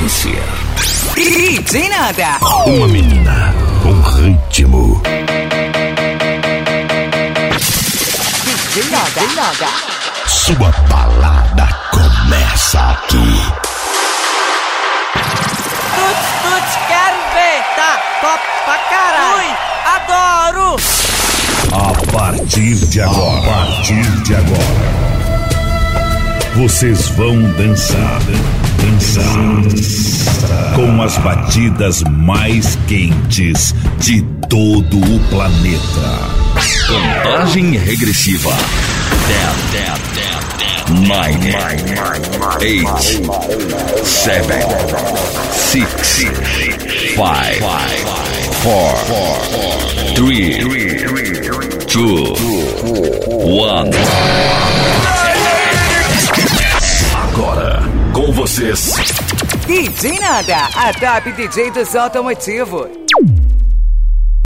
Frequência. DJ Nada. Uma menina com ritmo. DJ Nada. Sua balada começa aqui. Tuts, quero ver, tá? Top pra caralho. Ui, adoro. A partir de agora, vocês vão dançar com as batidas mais quentes de todo o planeta. Contagem regressiva. 10, 9, 8, 7, 6, 5, 4, 3, 2, 1. Agora, com vocês, DJ Nada, a top DJ do som automotivo.